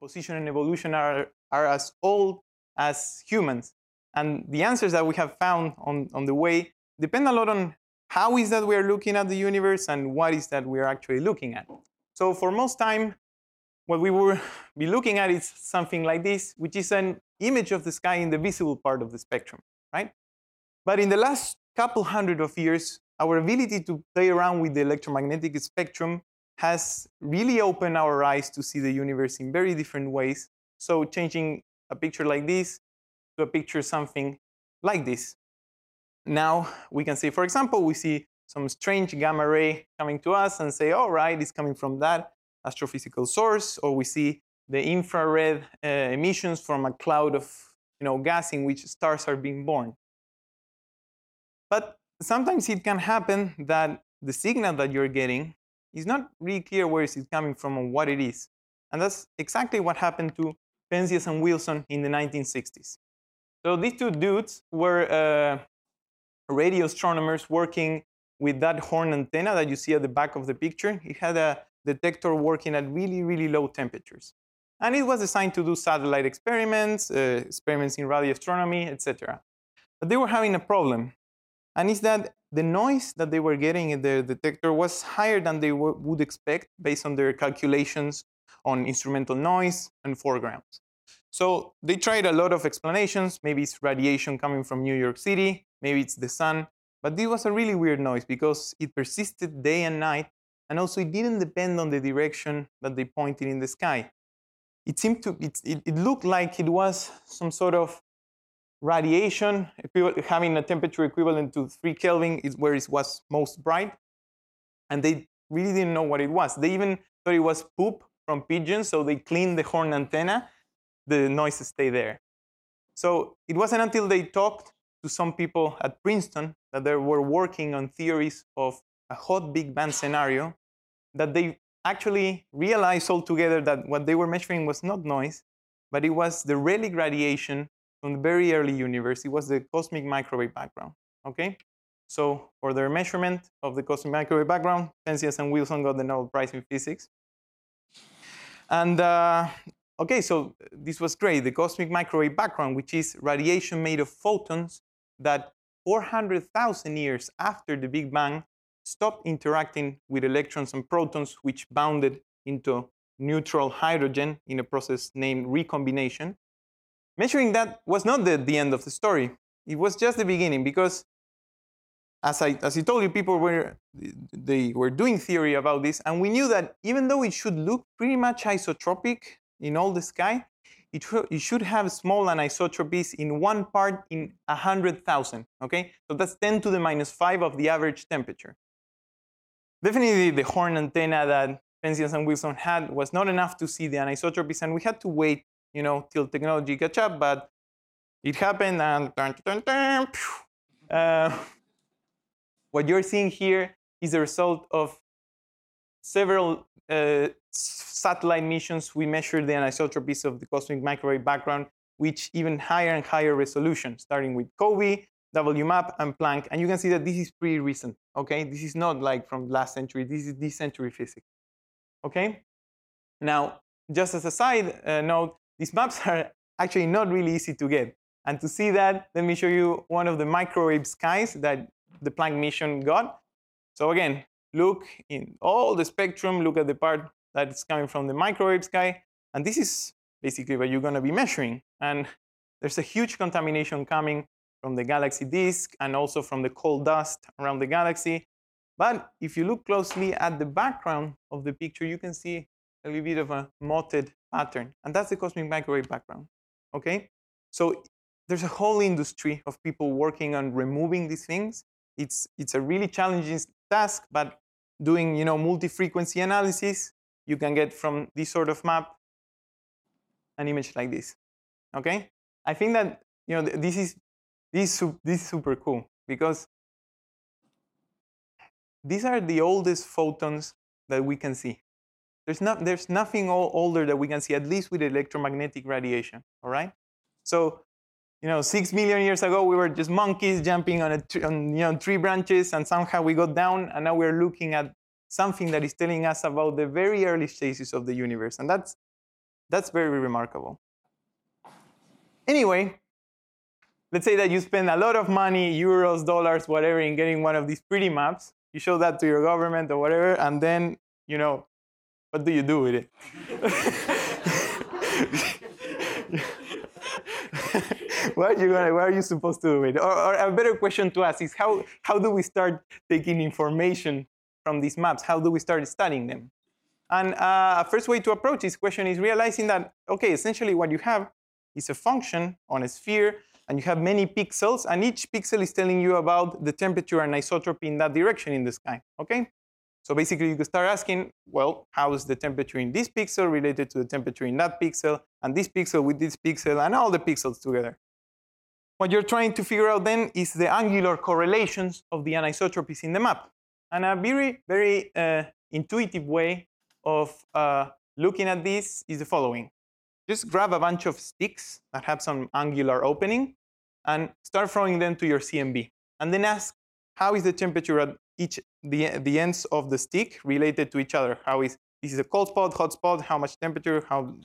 position and evolution are as old as humans? And the answers that we have found on the way depend a lot on how is that we are looking at the universe and what is that we are actually looking at. So for most time, what we will be looking at is something like this, which is an image of the sky in the visible part of the spectrum, right? But in the last couple hundred of years, our ability to play around with the electromagnetic spectrum has really opened our eyes to see the universe in very different ways. So changing a picture like this to a picture something like this. Now we can say, for example, we see some strange gamma ray coming to us and say, all right, it's coming from that astrophysical source, or we see the infrared emissions from a cloud of gas in which stars are being born. But sometimes it can happen that the signal that you're getting is not really clear where is it coming from or what it is. And that's exactly what happened to Penzias and Wilson in the 1960s. So these two dudes were radio astronomers working with that horn antenna that you see at the back of the picture. It had a detector working at really, really low temperatures. And it was designed to do satellite experiments, experiments in radio astronomy, etc. But they were having a problem. And it's that the noise that they were getting in the detector was higher than they would expect based on their calculations on instrumental noise and foregrounds. So they tried a lot of explanations. Maybe it's radiation coming from New York City. Maybe it's the sun. But this was a really weird noise because it persisted day and night. And also it didn't depend on the direction that they pointed in the sky. It seemed to, it looked like it was some sort of radiation, having a temperature equivalent to 3 Kelvin is where it was most bright. And they really didn't know what it was. They even thought it was poop from pigeons, so they cleaned the horn antenna. The noise stayed there. So it wasn't until they talked to some people at Princeton that they were working on theories of a hot Big Bang scenario that they actually realized altogether that what they were measuring was not noise, but it was the relic radiation from the very early universe. It was the cosmic microwave background, okay? So for their measurement of the cosmic microwave background, Penzias and Wilson got the Nobel Prize in Physics. And okay, so this was great. The cosmic microwave background, which is radiation made of photons that 400,000 years after the Big Bang stopped interacting with electrons and protons, which bounded into neutral hydrogen in a process named recombination. Measuring that was not the end of the story. It was just the beginning because, as I told you, people were doing theory about this, and we knew that even though it should look pretty much isotropic in all the sky, it should have small anisotropies in 1 part in 100,000. Okay, so that's 10 to the minus 5 of the average temperature. Definitely, the horn antenna that Penzias and Wilson had was not enough to see the anisotropies, and we had to wait, till technology catch up. But it happened, and what you're seeing here is the result of several satellite missions. We measured the anisotropies of the cosmic microwave background, which even higher and higher resolution, starting with COBE, WMAP, and Planck. And you can see that this is pretty recent. Okay, this is not like from last century. This is this century physics. Okay. Now, just as a side note, these maps are actually not really easy to get. And to see that, let me show you one of the microwave skies that the Planck mission got. So again, look in all the spectrum, look at the part that's coming from the microwave sky, and this is basically what you're going to be measuring. And there's a huge contamination coming from the galaxy disk and also from the cold dust around the galaxy. But if you look closely at the background of the picture, you can see a little bit of a mottled pattern, and that's the cosmic microwave background. Okay, so there's a whole industry of people working on removing these things. It's a really challenging task, but doing multi-frequency analysis, you can get from this sort of map an image like this. Okay, I think that this is super cool because these are the oldest photons that we can see. There's nothing older that we can see, at least with electromagnetic radiation. All right, so 6 million years ago, we were just monkeys jumping on tree branches, and somehow we got down, and now we're looking at something that is telling us about the very early stages of the universe, and that's That's very remarkable. Anyway, let's say that you spend a lot of money, euros, dollars, whatever, in getting one of these pretty maps. You show that to your government or whatever, and then, what do you do with it? What are you supposed to do with it? Or a better question to ask is how do we start taking information from these maps? How do we start studying them? And a first way to approach this question is realizing that, okay, essentially what you have is a function on a sphere, and you have many pixels, and each pixel is telling you about the temperature and isotropy in that direction in the sky, okay? So basically, you could start asking, well, how is the temperature in this pixel related to the temperature in that pixel, and this pixel with this pixel, and all the pixels together? What you're trying to figure out then is the angular correlations of the anisotropies in the map. And a very, very intuitive way of looking at this is the following. Just grab a bunch of sticks that have some angular opening and start throwing them to your CMB. And then ask, how is the temperature at the ends of the stick related to each other? This is a cold spot, hot spot, how much temperature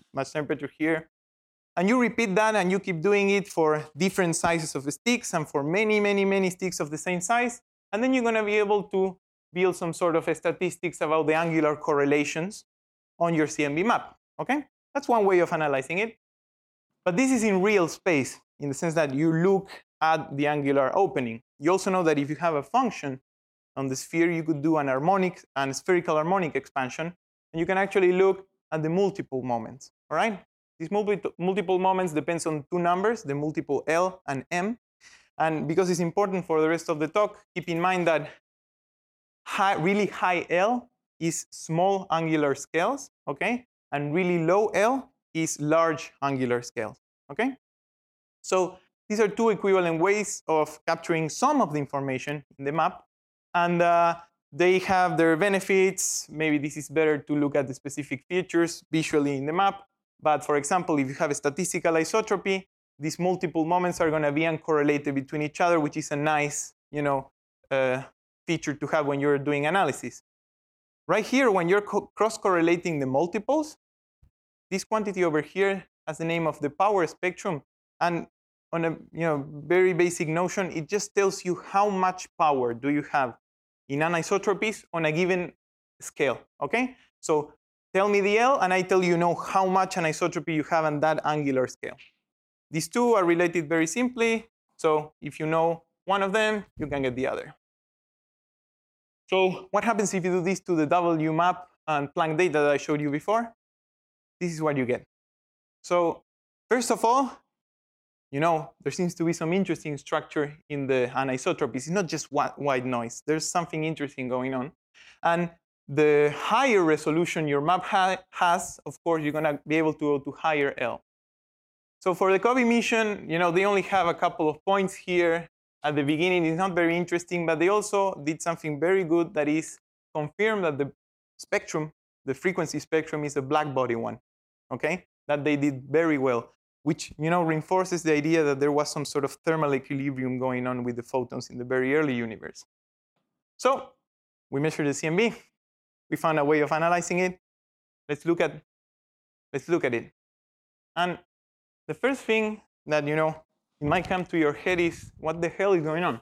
here? And you repeat that, and you keep doing it for different sizes of the sticks and for many, many, many sticks of the same size. And then you're going to be able to build some sort of statistics about the angular correlations on your CMB map, okay? That's one way of analyzing it. But this is in real space, in the sense that you look at the angular opening. You also know that if you have a function on the sphere, you could do an harmonic and spherical harmonic expansion, and you can actually look at the multiple moments, all right? These multiple moments depends on two numbers, the multiple L and M. And because it's important for the rest of the talk, keep in mind that really high L is small angular scales, okay? And really low L is large angular scales, okay? So these are two equivalent ways of capturing some of the information in the map. And they have their benefits. Maybe this is better to look at the specific features visually in the map. But for example, if you have a statistical isotropy, these multiple moments are going to be uncorrelated between each other, which is a nice feature to have when you're doing analysis. Right here, when you're cross-correlating the multiples, this quantity over here has the name of the power spectrum. And on a very basic notion, it just tells you how much power do you have in anisotropies on a given scale, okay? So tell me the L, and I tell you how much anisotropy you have on that angular scale. These two are related very simply. So if you know one of them, you can get the other. So what happens if you do this to the W map and Planck data that I showed you before? This is what you get. So first of all, there seems to be some interesting structure in the anisotropies. It's not just white noise. There's something interesting going on. And the higher resolution your map has, of course, you're going to be able to go to higher L. So for the COBE mission, they only have a couple of points here at the beginning. It's not very interesting, but they also did something very good, that is confirm that the spectrum, the frequency spectrum, is a black body one, okay? That they did very well, which reinforces the idea that there was some sort of thermal equilibrium going on with the photons in the very early universe. So we measured the CMB. We found a way of analyzing it. Let's look at it. And the first thing that it might come to your head is, what the hell is going on?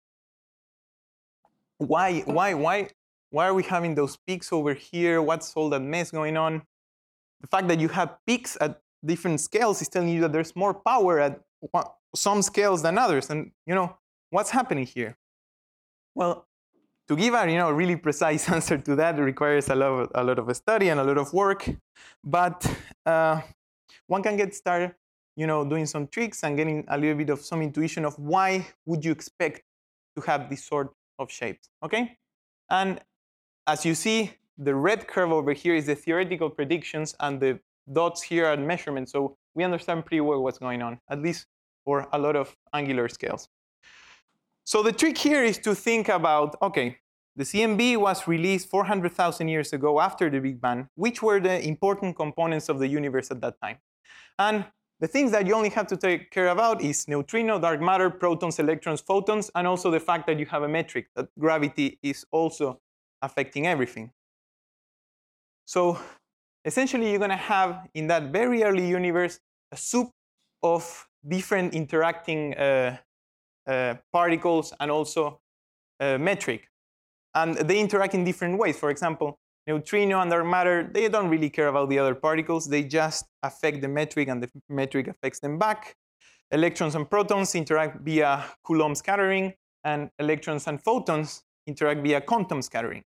Why are we having those peaks over here? What's all that mess going on? The fact that you have peaks at different scales is telling you that there's more power at some scales than others. And what's happening here? Well, to give a really precise answer to that requires a lot of study and a lot of work. But one can get started, doing some tricks and getting a little bit of some intuition of why would you expect to have this sort of shapes, okay? And as you see, the red curve over here is the theoretical predictions, and the dots here are measurements. So we understand pretty well what's going on, at least for a lot of angular scales. So the trick here is to think about, okay, the CMB was released 400,000 years ago after the Big Bang. Which were the important components of the universe at that time? And the things that you only have to take care about is neutrino, dark matter, protons, electrons, photons, and also the fact that you have a metric, that gravity is also affecting everything. So essentially you're going to have in that very early universe a soup of different interacting particles and also metric. And they interact in different ways. For example, neutrino and dark matter, they don't really care about the other particles. They just affect the metric, and the metric affects them back. Electrons and protons interact via Coulomb scattering, and electrons and photons interact via quantum scattering.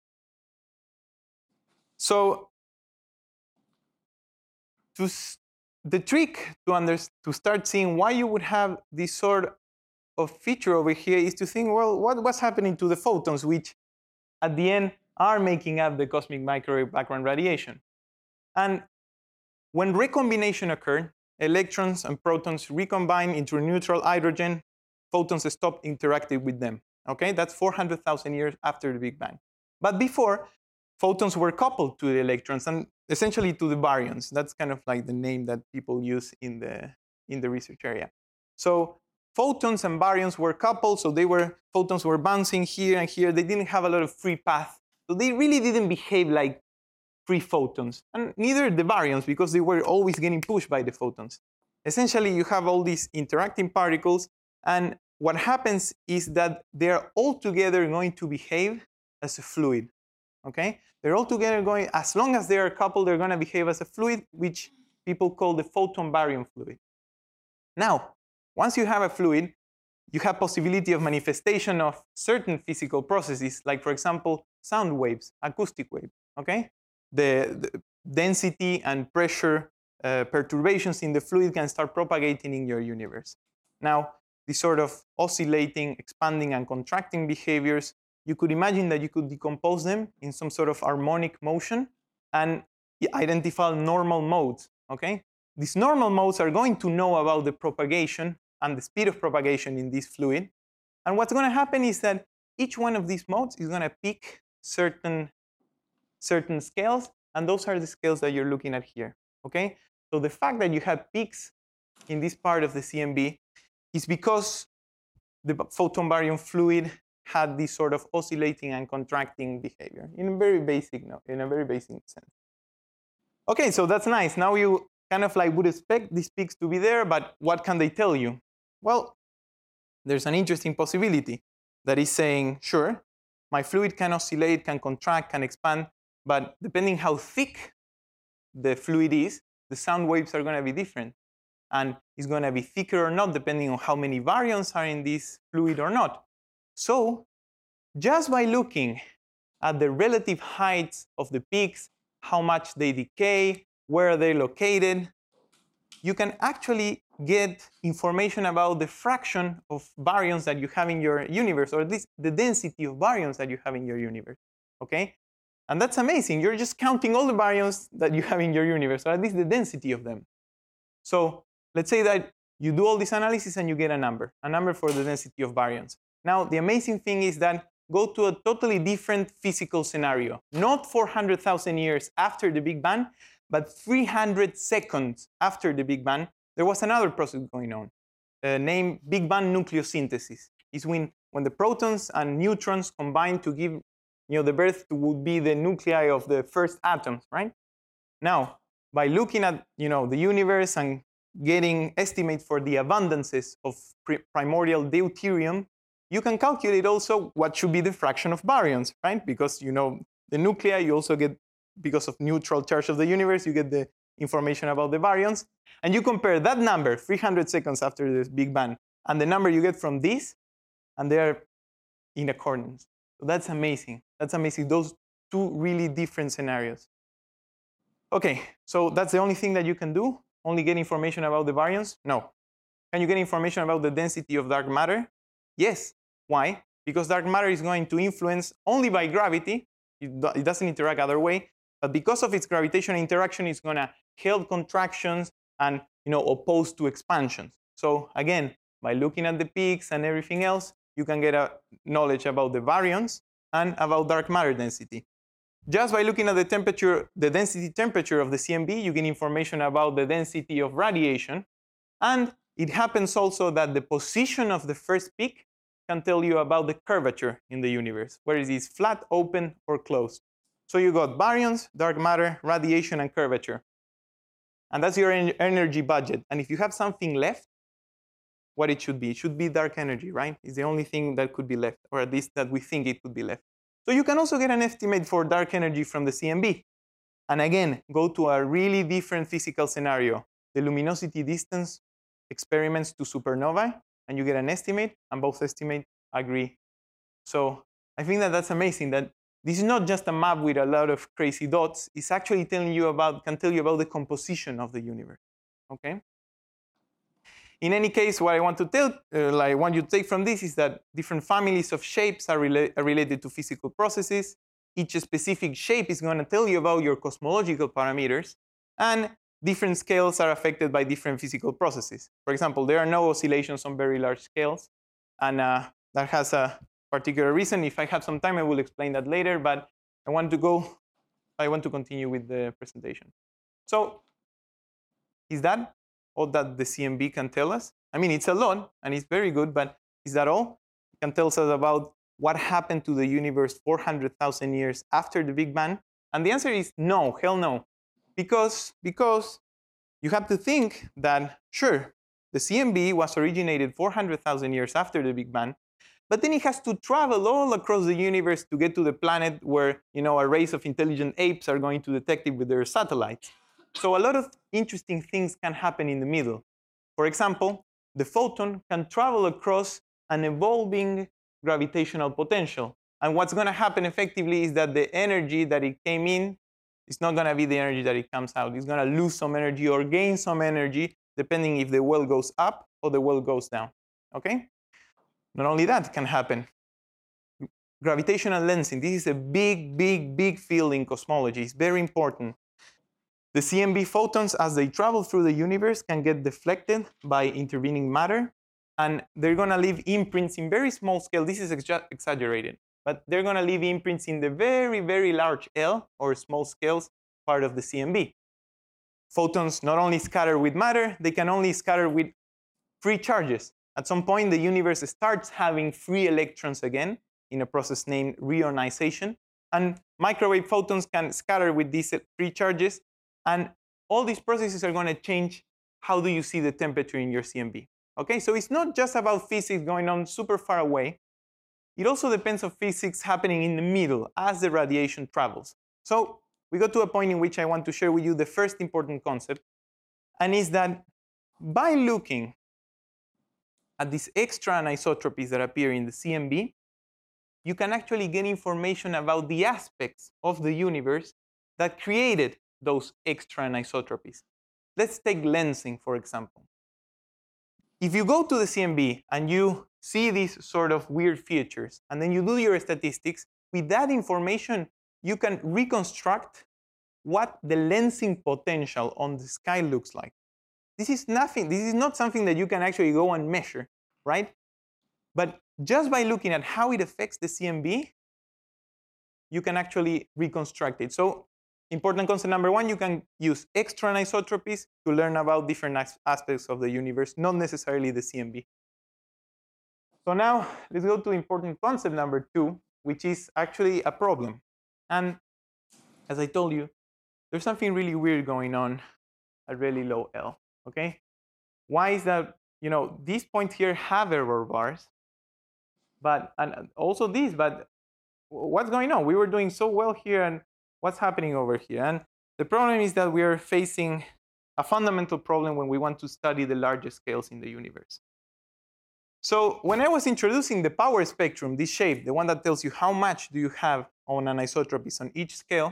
So the trick to start seeing why you would have this sort of feature over here is to think, well, what's happening to the photons, which at the end are making up the cosmic microwave background radiation. And when recombination occurred, electrons and protons recombine into neutral hydrogen, photons stop interacting with them. Okay, that's 400,000 years after the Big Bang. But before, photons were coupled to the electrons and essentially to the baryons. That's kind of like the name that people use in the research area. So photons and baryons were coupled, so photons were bouncing here and here. They didn't have a lot of free path. So they really didn't behave like free photons, and neither the baryons, because they were always getting pushed by the photons. Essentially, you have all these interacting particles, and what happens is that they're all together going to behave as a fluid. Okay? They're all together going, as long as they are coupled, they're going to behave as a fluid, which people call the photon-baryon fluid. Now, once you have a fluid, you have possibility of manifestation of certain physical processes, like, for example, sound waves, acoustic waves. Okay? The density and pressure perturbations in the fluid can start propagating in your universe. Now, these sort of oscillating, expanding, and contracting behaviors, you could imagine that you could decompose them in some sort of harmonic motion and identify normal modes. Okay? These normal modes are going to know about the propagation and the speed of propagation in this fluid. And what's going to happen is that each one of these modes is going to pick certain scales, and those are the scales that you're looking at here. Okay? So the fact that you have peaks in this part of the CMB is because the photon-baryon fluid had this sort of oscillating and contracting behavior in a very basic sense. Okay, so that's nice. Now you kind of like would expect these peaks to be there, but what can they tell you? Well, there's an interesting possibility that is saying, sure, my fluid can oscillate, can contract, can expand, but depending how thick the fluid is, the sound waves are going to be different. And it's going to be thicker or not, depending on how many baryons are in this fluid or not. So just by looking at the relative heights of the peaks, how much they decay, where they're located, you can actually get information about the fraction of baryons that you have in your universe, or at least the density of baryons that you have in your universe. Okay? And that's amazing. You're just counting all the baryons that you have in your universe, or at least the density of them. So let's say that you do all this analysis and you get a number for the density of baryons. Now, the amazing thing is that go to a totally different physical scenario. Not 400,000 years after the Big Bang, but 300 seconds after the Big Bang, there was another process going on, named Big Bang nucleosynthesis. It's when the protons and neutrons combine to give the birth to would be the nuclei of the first atoms, right? Now, by looking at the universe and getting estimates for the abundances of primordial deuterium, you can calculate also what should be the fraction of baryons, right? Because the nuclei, you also get, because of neutral charge of the universe, you get the information about the baryons. And you compare that number, 300 seconds after the Big Bang, and the number you get from this, and they are in accordance. So that's amazing. That's amazing. Those two really different scenarios. Okay, so that's the only thing that you can do? Only get information about the baryons? No. Can you get information about the density of dark matter? Yes. Why? Because dark matter is going to influence only by gravity. It doesn't interact other way. But because of its gravitational interaction, it's going to help contractions and oppose to expansions. So again, by looking at the peaks and everything else, you can get a knowledge about the baryons and about dark matter density. Just by looking at the temperature, the density temperature of the CMB, you get information about the density of radiation. And it happens also that the position of the first peak can tell you about the curvature in the universe, whether it is flat, open, or closed. So you got baryons, dark matter, radiation, and curvature. And that's your energy budget. And if you have something left, what it should be dark energy, right? It's the only thing that could be left, or at least that we think it could be left. So you can also get an estimate for dark energy from the CMB. And again, go to a really different physical scenario, the luminosity distance experiments to supernovae, and you get an estimate, and both estimates agree. So I think that that's amazing, that this is not just a map with a lot of crazy dots. It's actually can tell you about the composition of the universe, okay? In any case, what I want to want you to take from this is that different families of shapes are related to physical processes. Each specific shape is going to tell you about your cosmological parameters, and different scales are affected by different physical processes. For example, there are no oscillations on very large scales, and that has a particular reason. If I have some time, I will explain that later, but I want to continue with the presentation. So is that all that the CMB can tell us? I mean, it's a lot, and it's very good, but is that all? It can tell us about what happened to the universe 400,000 years after the Big Bang? And the answer is no, hell no. Because you have to think that, sure, the CMB was originated 400,000 years after the Big Bang, but then it has to travel all across the universe to get to the planet where, a race of intelligent apes are going to detect it with their satellites. So a lot of interesting things can happen in the middle. For example, the photon can travel across an evolving gravitational potential. And what's going to happen effectively is that the energy that it came in is not going to be the energy that it comes out. It's going to lose some energy or gain some energy, depending if the well goes up or the well goes down. Okay? Not only that can happen. Gravitational lensing. This is a big field in cosmology. It's very important. The CMB photons, as they travel through the universe, can get deflected by intervening matter, and they're going to leave imprints in very small scale. This is exaggerated, but they're going to leave imprints in the very large L, or small scales, part of the CMB. Photons not only scatter with matter, they can only scatter with free charges. At some point, the universe starts having free electrons again in a process named reionization, and microwave photons can scatter with these free charges. And all these processes are going to change how do you see the temperature in your CMB. Okay, so it's not just about physics going on super far away. It also depends on physics happening in the middle as the radiation travels. So we got to a point in which I want to share with you the first important concept, and is that by looking at these extra anisotropies that appear in the CMB, you can actually get information about the aspects of the universe that created those extra anisotropies. Let's take lensing, for example. If you go to the CMB and you see these sort of weird features, and then you do your statistics, with that information, you can reconstruct what the lensing potential on the sky looks like. This is not something that you can actually go and measure, right? But just by looking at how it affects the CMB, you can actually reconstruct it. So important concept number one, you can use extra anisotropies to learn about different aspects of the universe, not necessarily the CMB. So now let's go to important concept number two, which is actually a problem. And as I told you, there's something really weird going on at really low L, okay? Why is that? These points here have error bars, and also these, but what's going on? We were doing so well here, and what's happening over here? And the problem is that we are facing a fundamental problem when we want to study the largest scales in the universe. So when I was introducing the power spectrum, this shape, the one that tells you how much do you have on anisotropies on each scale,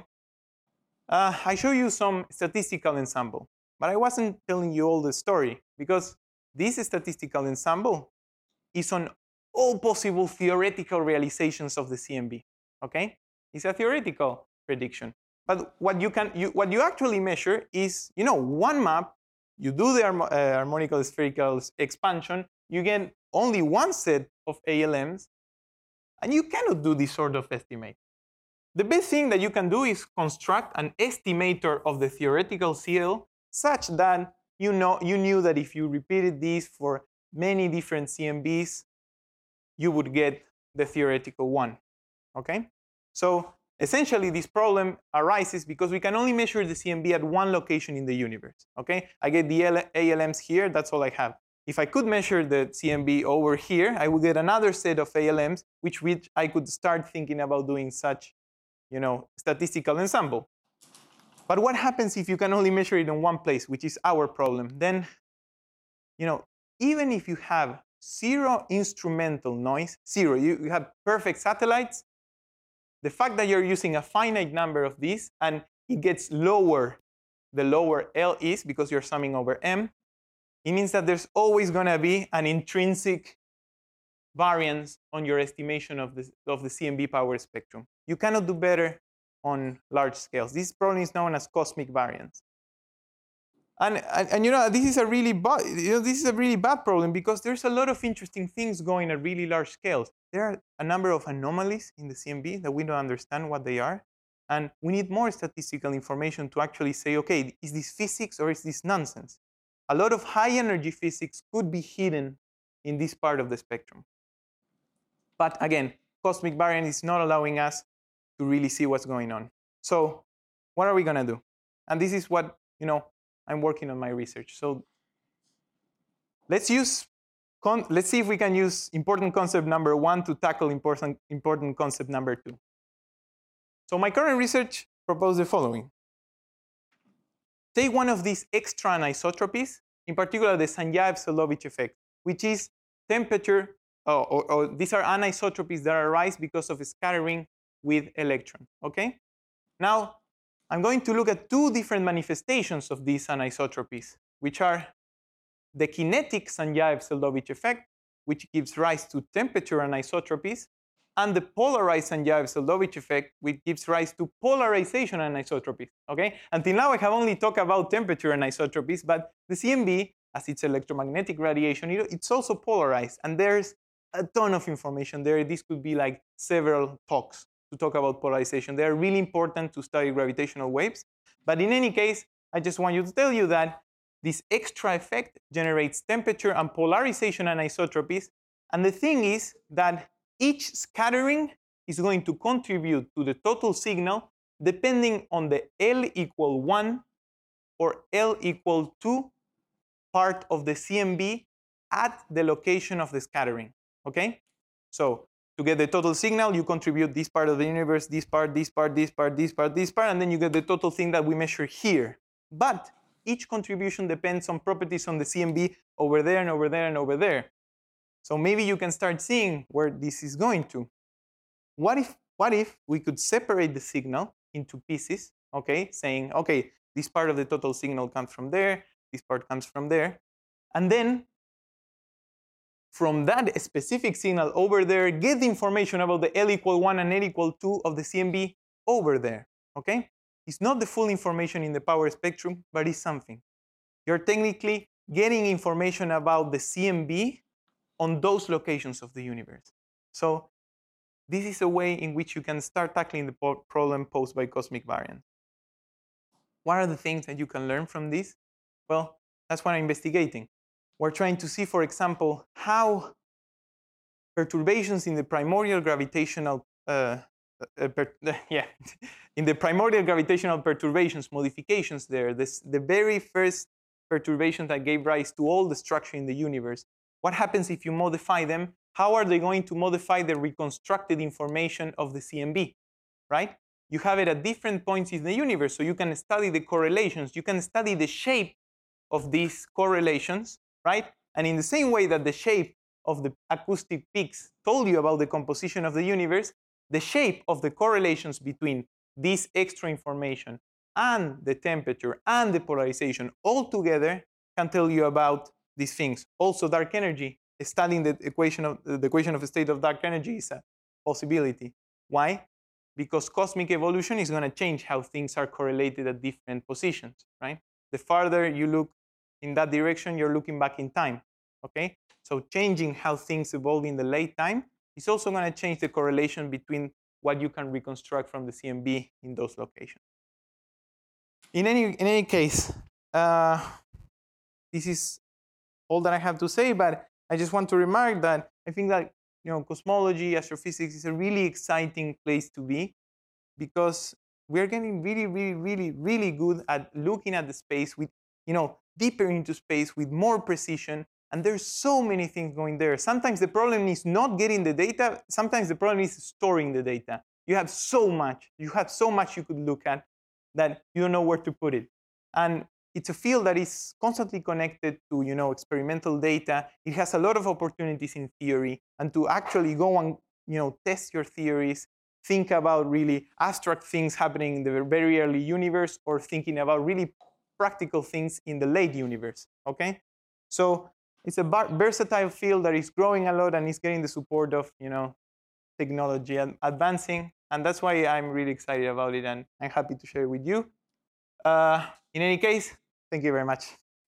I show you some statistical ensemble. But I wasn't telling you all the story, because this statistical ensemble is on all possible theoretical realizations of the CMB. Okay? It's a theoretical prediction. But what you actually measure is, one map. You do the harmonical spherical expansion. You get only one set of ALMs, and you cannot do this sort of estimate. The best thing that you can do is construct an estimator of the theoretical CL such that you knew that if you repeated this for many different CMBs, you would get the theoretical one. Okay? So Essentially, this problem arises because we can only measure the CMB at one location in the universe. Okay, I get the ALMs here. That's all I have. If I could measure the CMB over here, I would get another set of ALMs, which I could start thinking about doing such, statistical ensemble. But what happens if you can only measure it in one place, which is our problem? Then, even if you have zero instrumental noise, zero, you have perfect satellites, the fact that you're using a finite number of these and it gets lower the lower L is because you're summing over M, it means that there's always going to be an intrinsic variance on your estimation of the CMB power spectrum. You cannot do better on large scales. This problem is known as cosmic variance. And this is a really bad problem because there's a lot of interesting things going at really large scales. There are a number of anomalies in the CMB that we don't understand what they are, and we need more statistical information to actually say, okay, is this physics or is this nonsense? A lot of high energy physics could be hidden in this part of the spectrum. But again, cosmic variance is not allowing us to really see what's going on. So what are we going to do? And this is what, I'm working on my research. So let's see if we can use important concept number 1 to tackle important concept number 2. So my current research proposed the following. Take one of these extra anisotropies, in particular the Sanjayev-Seldovich effect, which is temperature, or these are anisotropies that arise because of scattering with electron, okay? Now, I'm going to look at two different manifestations of these anisotropies, which are the kinetic Sanjayev-Seldovich effect, which gives rise to temperature anisotropies, and the polarized Sanjayev-Seldovich effect, which gives rise to polarization anisotropies, okay? Until now, I have only talked about temperature anisotropies, but the CMB, as it's electromagnetic radiation, it's also polarized, and there's a ton of information there. This could be like several talks to talk about polarization. They are really important to study gravitational waves. But in any case, I just want you to tell you that this extra effect generates temperature and polarization anisotropies. And the thing is that each scattering is going to contribute to the total signal depending on the L equal 1 or L equal 2 part of the CMB at the location of the scattering, okay? So to get the total signal, you contribute this part of the universe, this part, this part, this part, this part, this part, and then you get the total thing that we measure here. But each contribution depends on properties on the CMB over there and over there and over there. So maybe you can start seeing where this is going to. What if we could separate the signal into pieces, okay, saying, okay, this part of the total signal comes from there, this part comes from there, and then from that specific signal over there, get the information about the L equal 1 and L equal 2 of the CMB over there, okay? It's not the full information in the power spectrum, but it's something. You're technically getting information about the CMB on those locations of the universe. So this is a way in which you can start tackling the problem posed by cosmic variance. What are the things that you can learn from this? Well, that's what I'm investigating. We're trying to see, for example, how perturbations in the primordial gravitational in the primordial gravitational perturbations, modifications there, the very first perturbation that gave rise to all the structure in the universe. What happens if you modify them? How are they going to modify the reconstructed information of the CMB, right? You have it at different points in the universe, so you can study the correlations. You can study the shape of these correlations, right? And in the same way that the shape of the acoustic peaks told you about the composition of the universe, the shape of the correlations between this extra information and the temperature and the polarization all together can tell you about these things. Also, dark energy, studying the equation of the state of dark energy is a possibility. Why? Because cosmic evolution is going to change how things are correlated at different positions, right? The farther you look in that direction, you're looking back in time, okay? So changing how things evolve in the late time is also going to change the correlation between what you can reconstruct from the CMB in those locations. In any case, this is all that I have to say, but I just want to remark that I think that cosmology, astrophysics is a really exciting place to be. because we're getting really, really, really, really good at looking at the space with, deeper into space with more precision. And there's so many things going there. Sometimes the problem is not getting the data. Sometimes the problem is storing the data. You have so much. You have so much you could look at that you don't know where to put it. And it's a field that is constantly connected to, experimental data. It has a lot of opportunities in theory, and to actually go and, test your theories, think about really abstract things happening in the very early universe, or thinking about really practical things in the late universe. Okay, so it's a versatile field that is growing a lot and is getting the support of, technology and advancing, and that's why I'm really excited about it, and I'm happy to share it with you. In any case, thank you very much.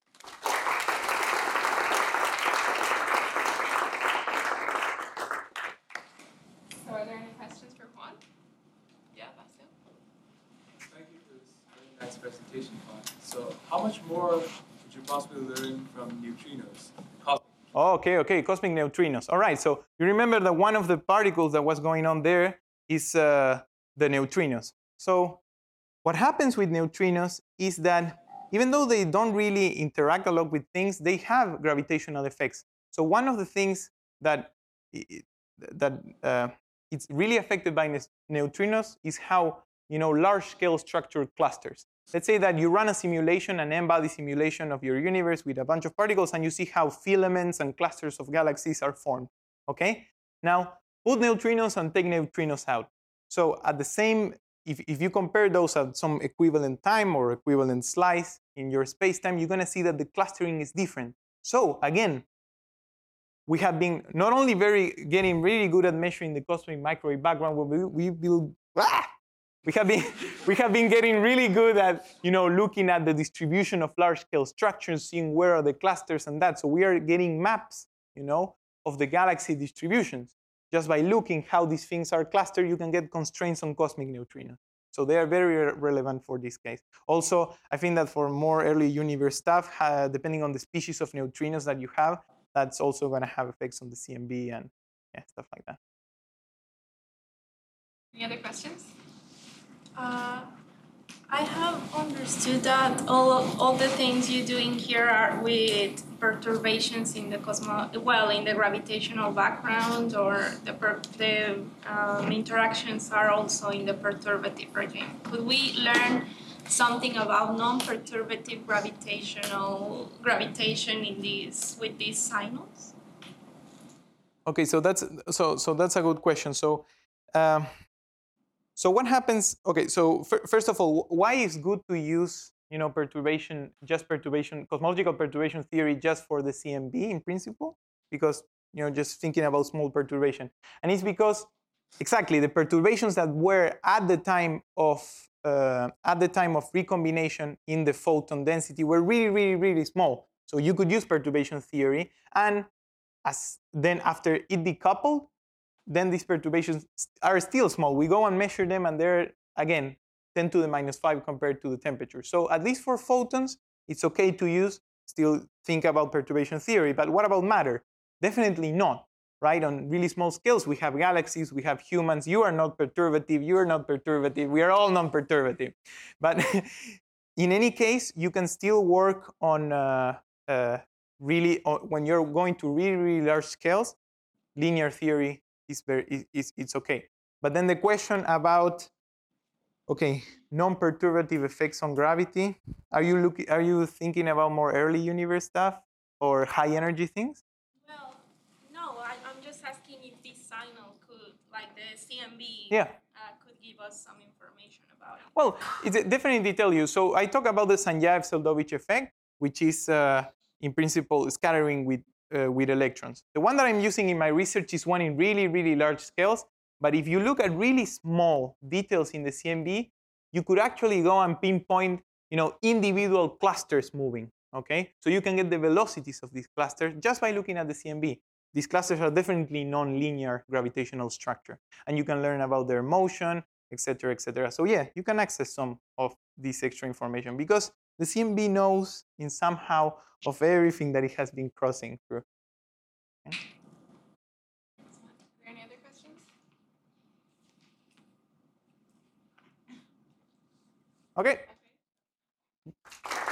So are there any questions for Juan? Yeah, Basil? Thank you for this very nice presentation, Juan. So how much more could you possibly learn from neutrinos? Okay, cosmic neutrinos. All right, so you remember that one of the particles that was going on there is the neutrinos. So what happens with neutrinos is that even though they don't really interact a lot with things, they have gravitational effects. So one of the things that it's really affected by neutrinos is how, large-scale structure clusters. Let's say that you run a simulation, an n-body simulation of your universe with a bunch of particles, and you see how filaments and clusters of galaxies are formed. Okay? Now, put neutrinos and take neutrinos out. So at the same, if you compare those at some equivalent time or equivalent slice in your space-time, you're going to see that the clustering is different. So again, we have been not only getting really good at measuring the cosmic microwave background, we have been getting really good at, looking at the distribution of large-scale structures, seeing where are the clusters and that. So we are getting maps, of the galaxy distributions. Just by looking how these things are clustered, you can get constraints on cosmic neutrinos. So they are very relevant for this case. Also, I think that for more early universe stuff, depending on the species of neutrinos that you have, that's also going to have effects on the CMB and stuff like that. Any other questions? I have understood that all the things you're doing here are with perturbations in the in the gravitational background, or the interactions are also in the perturbative regime. Could we learn something about non-perturbative gravitation in with these signals? Okay, so that's a good question. So. So what happens? Okay, so first of all, why is good to use cosmological perturbation theory just for the CMB in principle? Because just thinking about small perturbation, and it's because exactly the perturbations that were at the time of recombination in the photon density were really, really, really small. So you could use perturbation theory, and then after it decoupled, then these perturbations are still small. We go and measure them, and they're, again, 10 to the minus 5 compared to the temperature. So at least for photons, it's okay to still think about perturbation theory. But what about matter? Definitely not, right? On really small scales, we have galaxies, we have humans. You are not perturbative, you are not perturbative. We are all non-perturbative. But in any case, you can still work on when you're going to really, really large scales, linear theory it's okay. But then the question about, okay, non-perturbative effects on gravity, are you thinking about more early universe stuff or high energy things? Well, no, I'm just asking if this signal could, like the CMB, could give us some information about it. Well, it definitely tell you. So I talk about the Sanjayev-Seldovich effect, which is in principle scattering with electrons. The one that I'm using in my research is one in really, really large scales. But if you look at really small details in the CMB, you could actually go and pinpoint, individual clusters moving. Okay, so you can get the velocities of these clusters just by looking at the CMB. These clusters are definitely non-linear gravitational structure, and you can learn about their motion, etc., etc. So yeah, you can access some of this extra information because the CMB knows in somehow of everything that it has been crossing through. Okay. Any other questions? Okay.